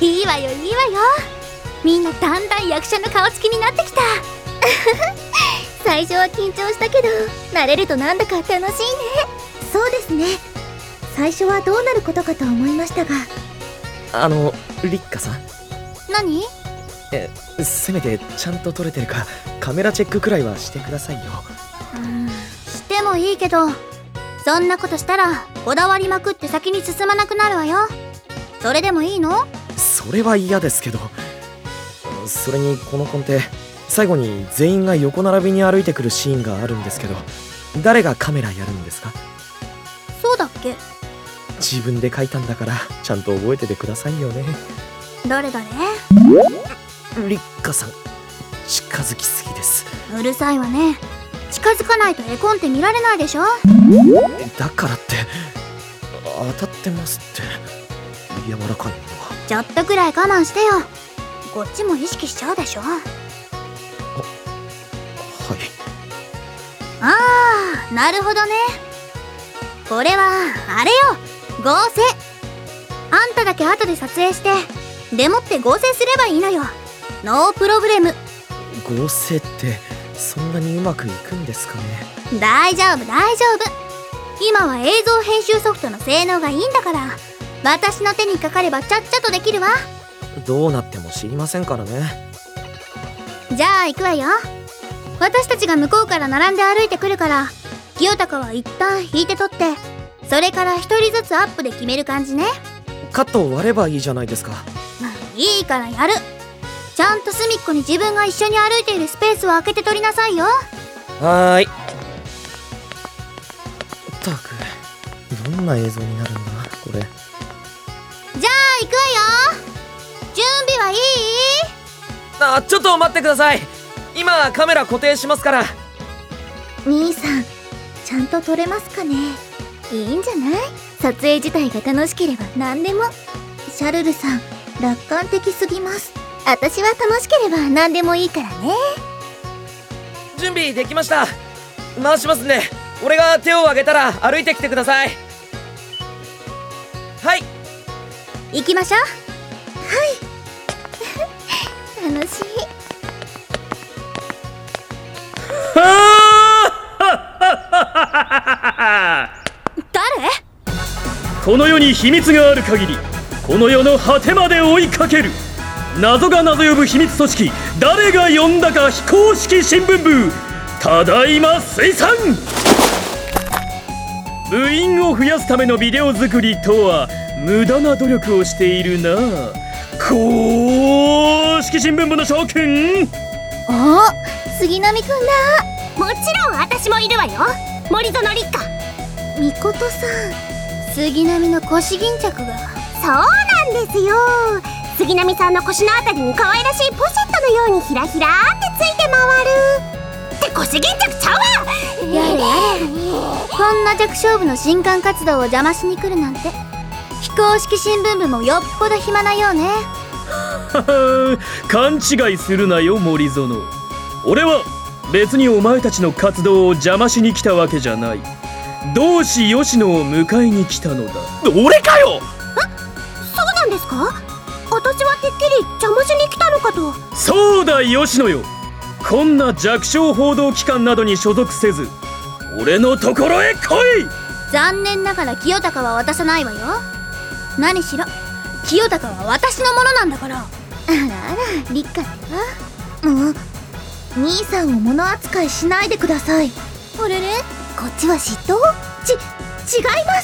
いいわよいいわよ。みんなだんだん役者の顔つきになってきた。 最初は緊張したけど慣れるとなんだか楽しいね。そうですね、最初はどうなることかと思いましたが。 リッカさん、 何？ せめてちゃんと撮れてるかカメラチェックくらいはしてくださいよ。 してもいいけど、そんなことしたらこだわりまくって先に進まなくなるわよ。それでもいいの？ それは嫌ですけど。それにこのコンテ最後に全員が横並びに歩いてくるシーンがあるんですけど、誰がカメラやるんですか？ そうだっけ？ 自分で書いたんだからちゃんと覚えててくださいよね。 誰？ リッカさん、近づきすぎです。 うるさいわね。近づかないと絵コンテ見られないでしょ。 だからって当たってますって。柔らかいのはちょっとくらい我慢してよ。こっちも意識しちゃうでしょ。 はい。 ああ、なるほどね。これはあれよ、合成。あんただけ後で撮影してでもって合成すればいいのよ。ノープロブレム。 合成ってそんなにうまくいくんですかね？ 大丈夫大丈夫。今は映像編集ソフトの性能がいいんだから、私の手にかかればちゃっちゃとできるわ。 どうなっても知りませんからね。 じゃあ行くわよ。私たちが向こうから並んで歩いてくるから、清高は一旦引いて撮って、それから一人ずつアップで決める感じね。 カットを割ればいいじゃないですか。 いいからやる。ちゃんと隅っこに自分が一緒に歩いているスペースを空けて撮りなさいよ。 はーい。ったく、どんな映像になるんだこれ。 じゃあ行くわよ。準備はいい？ ちょっと待ってください。今カメラ固定しますから。 兄さん、ちゃんと撮れますかね？いいんじゃない？撮影自体が楽しければ何でも。シャルルさん、楽観的すぎます。私は楽しければ何でもいいからね。 準備できました。回しますんで、俺が手を挙げたら歩いてきてください。はい、 行きましょう。 楽しい。 誰？ この世に秘密がある限り、この世の果てまで追いかける。謎が謎呼ぶ秘密組織、誰が呼んだか非公式新聞部、ただいま水産。部員を増やすためのビデオ作りとは無駄な努力をしているな。公式新聞部の諸君。 お、杉並くんだ。 もちろん私もいるわよ、森園立花。 みことさん。 杉並の腰巾着が。 そうなんですよ。杉並さんの腰のあたりに可愛らしいポシェットのようにひらひらってついて回るって腰巾着ちゃうわ。 やれこんな弱小部の新刊活動を邪魔しに来るなんて。非公式新聞部もよっぽど暇なようね。 勘違いするなよ森園。俺は別にお前たちの活動を邪魔しに来たわけじゃない。同志吉野を迎えに来たのだ。俺かよ。 そうなんですか？私はてっきり邪魔しに来たのかと。 そうだ吉野よ。こんな弱小報道機関などに所属せず俺のところへ来い。 残念ながら清高は渡さないわよ。何しろ清高は私のものなんだから。 あらあら、立花だわ。もう兄さんを物扱いしないでください。あれれ、こっちは嫉妬？違います。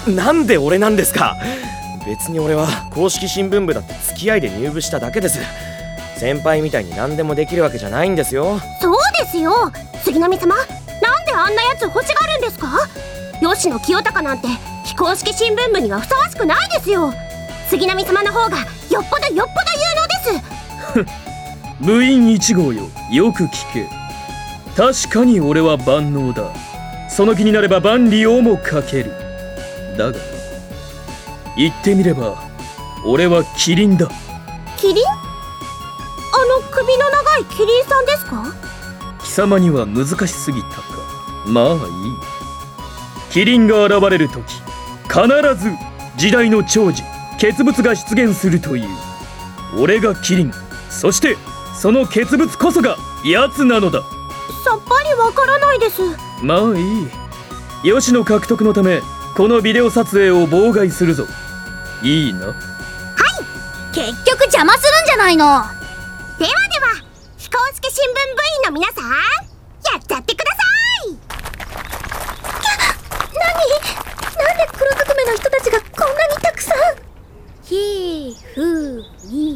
なんで俺なんですか？別に俺は公式新聞部だって付き合いで入部しただけです。先輩みたいに何でもできるわけじゃないんですよ。 そうですよ。杉並様、なんであんなやつ欲しがるんですか？吉野清高なんて非公式新聞部にはふさわしくないですよ。杉並様の方がよっぽど有能です。 部員1号よ、よく聞け。確かに俺は万能だ。その気になれば万里をもかける。だが言ってみれば俺はキリンだ。 キリン？首の長いキリンさんですか？ 貴様には難しすぎたか。まあいい。キリンが現れる時、必ず時代の寵児傑物が出現するという。 俺がキリン、そしてその傑物こそが奴なのだ。 さっぱりわからないです。 まあいい。吉野獲得のためこのビデオ撮影を妨害するぞ。いいな。 結局邪魔するんじゃないの。 では非公式新聞部員の皆さん、やっちゃってください。 なんで黒ずくめの人たちがこんなにたくさん。 ひふみ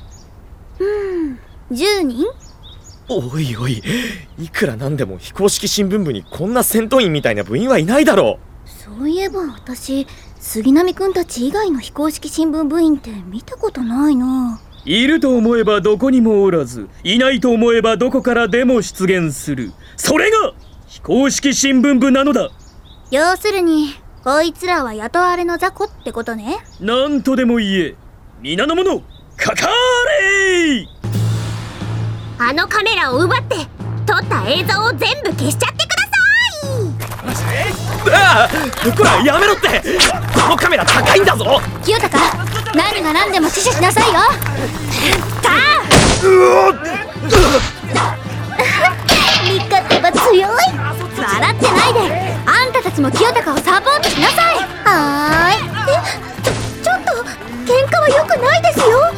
10人。 おいおい、いくらなんでも非公式新聞部にこんな戦闘員みたいな部員はいないだろそういえば私、杉並くんたち以外の非公式新聞部員って見たことないな。 いると思えばどこにもおらず、いないと思えばどこからでも出現する。それが非公式新聞部なのだ。 要するにこいつらは雇われの雑魚ってことね。 なんとでも言え。皆の者かかれ。 あのカメラを奪って撮った映像を全部消しちゃってください。 ああ、こらやめろって。このカメラ高いんだぞ。 清高、何が何でも死守しなさいよ。 味方は強い。 笑ってないで、あんたたちも清高をサポートしなさい。 はーい。ちょっと喧嘩は良くないですよ。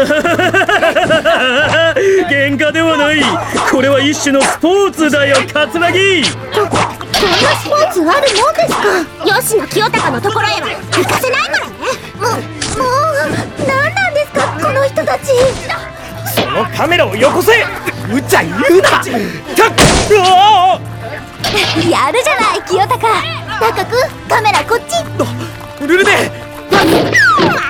喧嘩ではない。これは一種のスポーツだよ、カツナギ。 こんなスポーツあるもんですか。 吉野清高のところへは行かせないからね。 もう何なんですかこの人たち。 そのカメラをよこせ。無茶言うな。 やるじゃない清高。 高くカメラこっち。 ルルネ。 待てこの。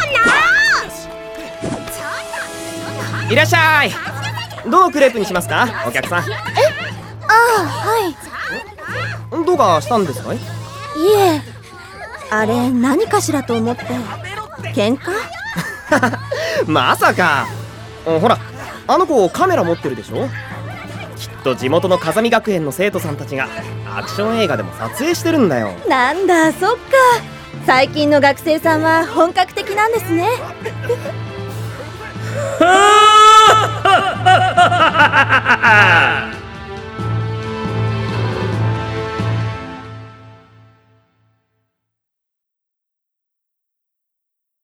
いらっしゃい。どのクレープにしますか、お客さん。 ああ、はい。 どうかしたんですかい？ いえ、あれ何かしらと思って。喧嘩？ まさか。ほら、あの子カメラ持ってるでしょ。きっと地元の風見学園の生徒さんたちがアクション映画でも撮影してるんだよ。 なんだ、そっか。最近の学生さんは本格的なんですね。 はあ